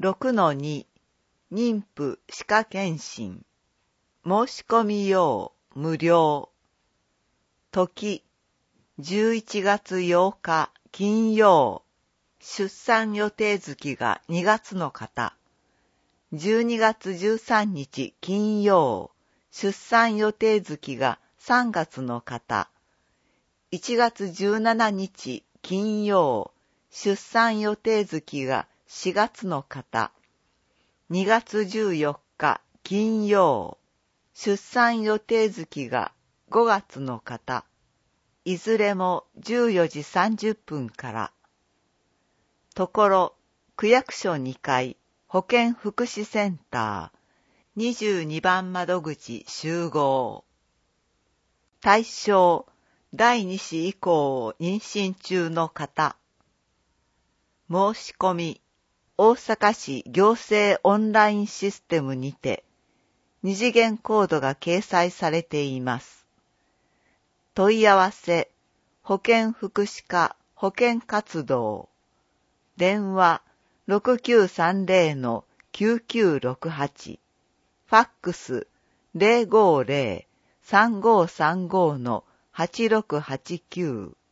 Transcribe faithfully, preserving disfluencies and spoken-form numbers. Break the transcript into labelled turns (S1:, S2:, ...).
S1: ろくのに 妊婦歯科検診申し込み用無料時じゅういちがつようか金曜出産予定月がにがつの方じゅうにがつじゅうさんにち金曜出産予定月がさんがつの方いちがつじゅうしちにち金曜出産予定月がしがつの方にがつじゅうよっか金曜出産予定月がごがつの方いずれもじゅうよじさんじゅっぷんからところ区役所にかい保健福祉センターにじゅうにばん窓口集合対象だいに子以降を妊娠中の方申し込み大阪市行政オンラインシステムにて二次元コードが掲載されています。問い合わせ保健福祉課保健活動電話 ろくきゅうさんぜろ きゅうきゅうろくはち ファックス ゼロごゼロ さんごさんご はちろくはちきゅう